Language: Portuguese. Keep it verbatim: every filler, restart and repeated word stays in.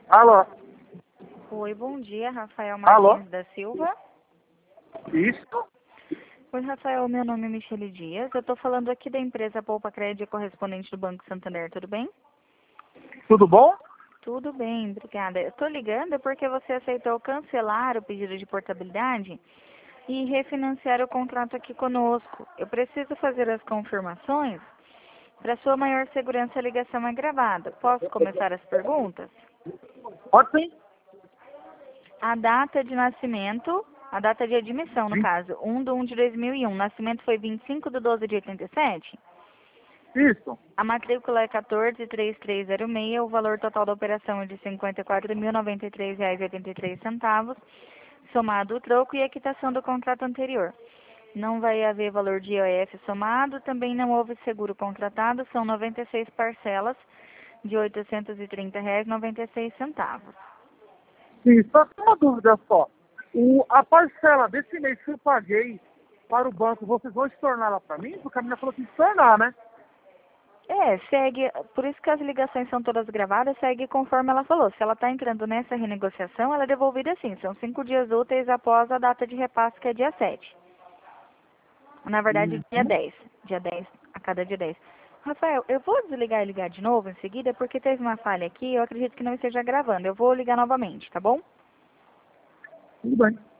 Alô? Oi, bom dia, Rafael Alô? Martins da Silva. Isso? Oi, Rafael, meu nome é Michele Dias. Eu estou falando aqui da empresa Poupa Crédito, correspondente do Banco Santander, tudo bem? Tudo bom? Tudo bem, obrigada. Eu estou ligando porque você aceitou cancelar o pedido de portabilidade e refinanciar o contrato aqui conosco. Eu preciso fazer as confirmações. Para sua maior segurança, a ligação é gravada. Posso começar as perguntas? Pode sim. A data de nascimento, a data de admissão, no Sim. caso, um de um de dois mil e um. Nascimento foi vinte e cinco de doze de oitenta e sete. Isso. A matrícula é quatorze mil trezentos e seis. O valor total da operação é de cinquenta e quatro mil noventa e três reais e oitenta e três centavos, somado o troco e a quitação do contrato anterior. Não vai haver valor de I O F somado, também não houve seguro contratado, são noventa e seis parcelas de oitocentos e trinta reais e noventa e seis centavos. Sim, só tem uma dúvida só. O, a parcela desse mês que eu paguei para o banco, vocês vão estornar ela para mim? Porque a menina falou que estornar, né? É, segue, por isso que as ligações são todas gravadas, segue conforme ela falou. Se ela está entrando nessa renegociação, ela é devolvida sim. São cinco dias úteis após a data de repasse, que é dia sete. Na verdade, dia Uhum. dez. Dia dez, a cada dia dez. Rafael, eu vou desligar e ligar de novo em seguida, porque teve uma falha aqui, eu acredito que não esteja gravando. Eu vou ligar novamente, tá bom? Tudo bem.